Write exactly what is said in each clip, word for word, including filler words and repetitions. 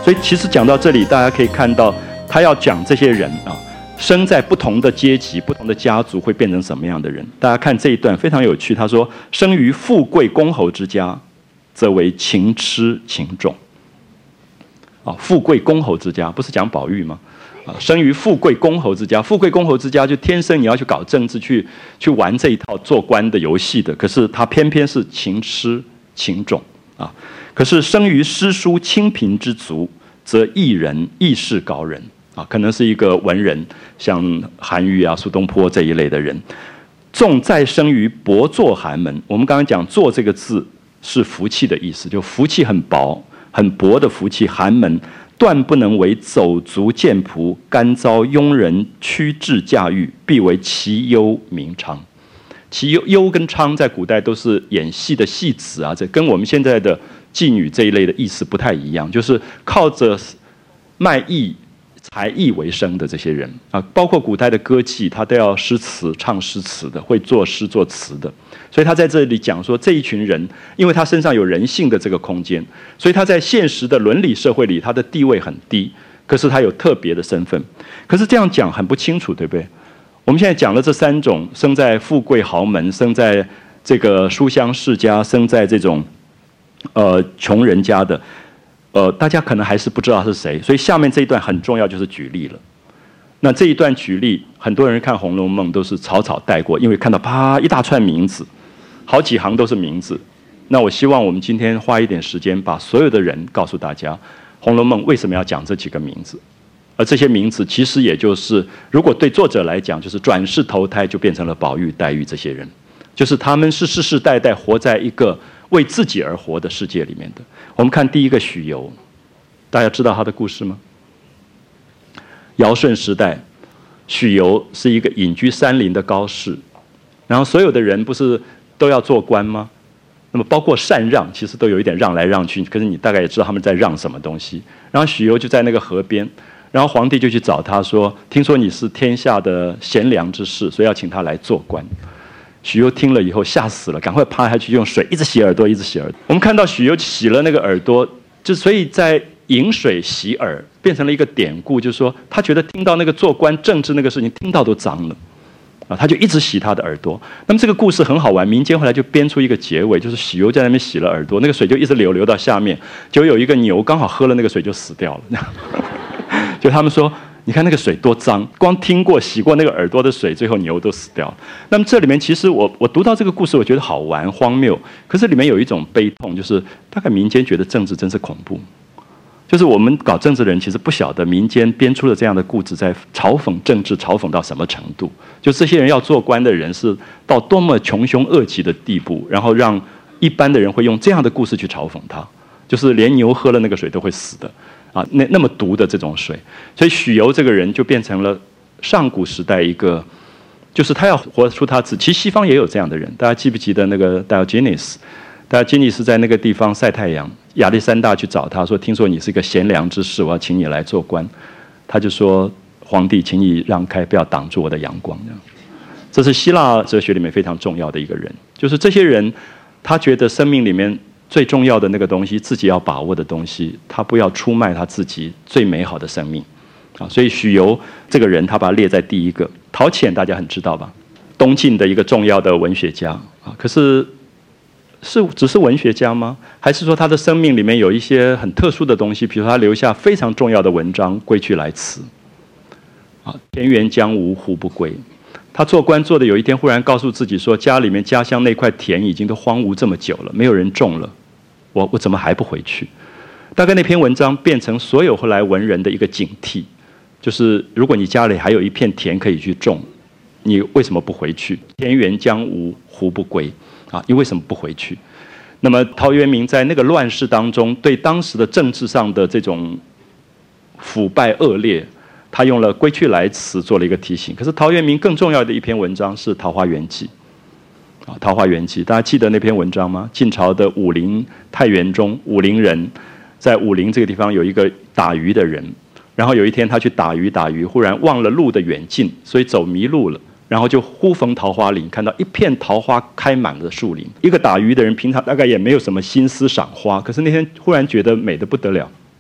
所以其实讲到这里，大家可以看到，他要讲这些人啊，生在不同的阶级、不同的家族会变成什么样的人。大家看这一段非常有趣，他说：“生于富贵公侯之家，则为情痴情重。”啊，富贵公侯之家不是讲宝玉吗？啊，生于富贵公侯之家，富贵公侯之家就天生你要去搞政治，去去玩这一套做官的游戏的。可是他偏偏是情痴情重啊。可是生于诗书清贫之族，则艺人亦是高人啊，可能是一个文人，像韩愈啊、苏东坡这一类的人。纵再生于薄祚寒门，我们刚刚讲“祚”这个字是福气的意思，就福气很薄、很薄的福气，寒门。断不能为走卒贱仆，甘遭庸人屈制驾驭，必为其优名昌。其优优跟昌在古代都是演戏的戏子啊，这跟我们现在的妓女这一类的意思不太一样，就是靠着卖艺才艺为生的这些人啊，包括古代的歌妓，他都要诗词唱诗词的，会作诗作词的。所以他在这里讲说，这一群人，因为他身上有人性的这个空间，所以他在现实的伦理社会里，他的地位很低，可是他有特别的身份。可是这样讲很不清楚，对不对？我们现在讲了这三种，生在富贵豪门，生在这个书香世家，生在这种呃穷人家的。呃，大家可能还是不知道是谁，所以下面这一段很重要，就是举例了。那这一段举例，很多人看《红楼梦》都是草草带过，因为看到啪一大串名字，好几行都是名字。那我希望我们今天花一点时间，把所有的人告诉大家，《红楼梦》为什么要讲这几个名字，而这些名字其实也就是，如果对作者来讲，就是转世投胎就变成了宝玉、黛玉这些人，就是他们是世世代代活在一个为自己而活的世界里面的。我们看第一个许由，大家知道他的故事吗？尧舜时代，许由是一个隐居山林的高士，然后所有的人不是都要做官吗？那么包括禅让，其实都有一点让来让去，可是你大概也知道他们在让什么东西。然后许由就在那个河边，然后皇帝就去找他说：“听说你是天下的贤良之士，所以要请他来做官。”许由听了以后吓死了，赶快趴下去用水一直洗耳朵，一直洗耳朵。我们看到许由洗了那个耳朵，就所以在饮水洗耳变成了一个典故，就是说他觉得听到那个做官政治那个事情，听到都脏了，啊，他就一直洗他的耳朵。那么这个故事很好玩，民间后来就编出一个结尾，就是许由在那边洗了耳朵，那个水就一直流流到下面，就有一个牛刚好喝了那个水就死掉了。就他们说，你看那个水多脏，光听过洗过那个耳朵的水，最后牛都死掉了。那么这里面其实我我读到这个故事，我觉得好玩荒谬，可是里面有一种悲痛，就是大概民间觉得政治真是恐怖，就是我们搞政治的人其实不晓得民间编出了这样的故事，在嘲讽政治，嘲讽到什么程度？就这些人要做官的人是到多么穷凶恶极的地步，然后让一般的人会用这样的故事去嘲讽他，就是连牛喝了那个水都会死的。啊，那那么毒的这种水，所以许由这个人就变成了上古时代一个，就是他要活出他自己。其实西方也有这样的人，大家记不记得那个 Diogenes？ Diogenes 在那个地方晒太阳，亚历山大去找他说：“听说你是一个贤良之士，我要请你来做官。”他就说：“皇帝，请你让开，不要挡住我的阳光。”这样，这是希腊哲学里面非常重要的一个人，就是这些人，他觉得生命里面最重要的那个东西，自己要把握的东西，他不要出卖他自己最美好的生命，啊，所以许由这个人，他把他列在第一个。陶潜大家很知道吧？东晋的一个重要的文学家啊，可是是只是文学家吗？还是说他的生命里面有一些很特殊的东西？比如说他留下非常重要的文章《归去来辞》，啊，田园将芜胡不归。他做官做的有一天，忽然告诉自己说，家里面家乡那块田已经都荒芜这么久了，没有人种了，我我怎么还不回去？大概那篇文章变成所有后来文人的一个警惕，就是如果你家里还有一片田可以去种，你为什么不回去？田园将芜胡不归？啊，你为什么不回去？那么陶渊明在那个乱世当中，对当时的政治上的这种腐败恶劣，他用了《归去来辞》做了一个提醒。可是陶渊明更重要的一篇文章是《桃花源记》啊，《桃花源记》，大家记得那篇文章吗？晋朝的武陵太原中，武陵人在武陵这个地方有一个打鱼的人，然后有一天他去打鱼打鱼，忽然忘了路的远近，所以走迷路了。然后就忽逢桃花林，看到一片桃花开满了树林。一个打鱼的人，平常大概也没有什么心思赏花，可是那天忽然觉得美得不得了，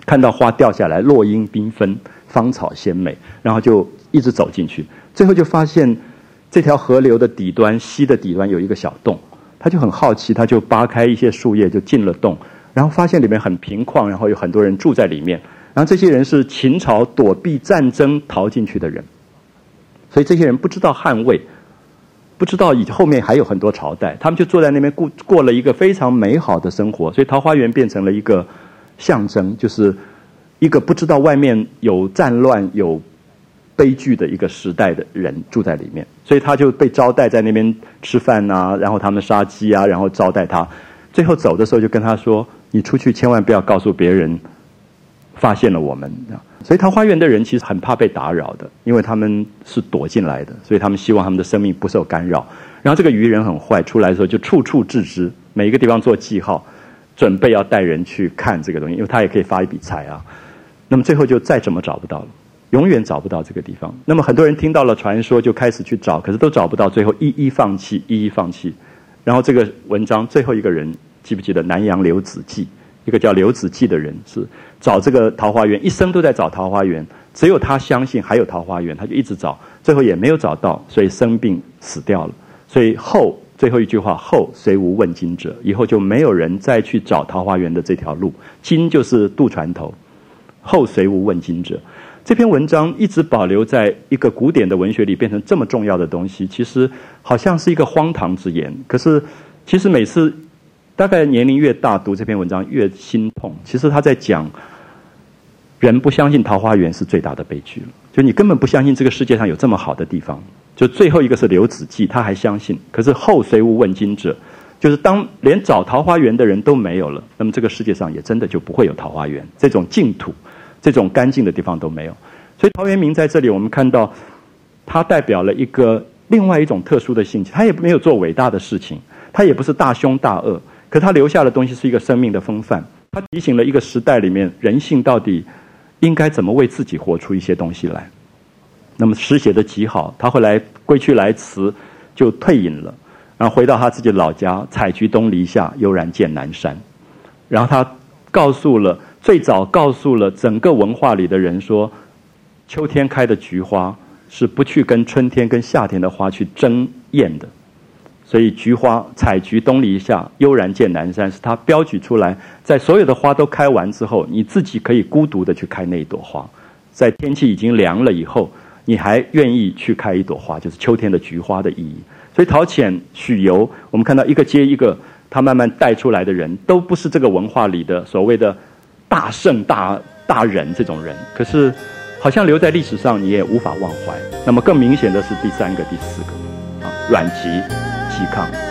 看到花掉下来，落英缤纷，芳草鲜美，然后就一直走进去，最后就发现这条河流的底端，溪的底端有一个小洞，他就很好奇，他就扒开一些树叶就进了洞，然后发现里面很平旷，然后有很多人住在里面，然后这些人是秦朝躲避战争逃进去的人，所以这些人不知道汉魏，不知道以后面还有很多朝代，他们就坐在那边过过了一个非常美好的生活，所以桃花源变成了一个象征，就是一个不知道外面有战乱有悲剧的一个时代的人住在里面，所以他就被招待在那边吃饭啊，然后他们杀鸡啊，然后招待他，最后走的时候就跟他说，你出去千万不要告诉别人发现了我们。所以桃花源的人其实很怕被打扰的，因为他们是躲进来的，所以他们希望他们的生命不受干扰。然后这个渔人很坏，出来的时候就处处置之，每一个地方做记号，准备要带人去看这个东西，因为他也可以发一笔财啊。那么最后就再怎么找不到了，永远找不到这个地方。那么很多人听到了传说就开始去找，可是都找不到，最后一一放弃，一一放弃。然后这个文章最后一个人记不记得南阳刘子骥，一个叫刘子骥的人是找这个桃花源，一生都在找桃花源，只有他相信还有桃花源，他就一直找，最后也没有找到，所以生病死掉了。所以后最后一句话，后虽无问津者，以后就没有人再去找桃花源的这条路，津就是渡船头，后虽无问津者。这篇文章一直保留在一个古典的文学里，变成这么重要的东西，其实好像是一个荒唐之言。可是其实每次大概年龄越大，读这篇文章越心痛。其实他在讲人不相信桃花源是最大的悲剧了，就你根本不相信这个世界上有这么好的地方。就最后一个是刘子骥，他还相信，可是后虽无问津者，就是当连找桃花源的人都没有了，那么这个世界上也真的就不会有桃花源，这种净土这种干净的地方都没有。所以陶渊明在这里我们看到他代表了一个另外一种特殊的性情，他也没有做伟大的事情，他也不是大凶大恶，可他留下的东西是一个生命的风范，他提醒了一个时代里面人性到底应该怎么为自己活出一些东西来。那么诗写得极好，他后来归去来辞就退隐了，然后回到他自己的老家，采菊东篱下，悠然见南山。然后他告诉了最早告诉了整个文化里的人说，秋天开的菊花是不去跟春天跟夏天的花去争艳的，所以菊花采菊东篱下，悠然见南山是他标举出来，在所有的花都开完之后，你自己可以孤独的去开那一朵花，在天气已经凉了以后，你还愿意去开一朵花，就是秋天的菊花的意义。所以陶潜、许由，我们看到一个接一个他慢慢带出来的人，都不是这个文化里的所谓的大圣大大人这种人，可是好像留在历史上你也无法忘怀。那么更明显的是第三个第四个啊，阮籍嵇康。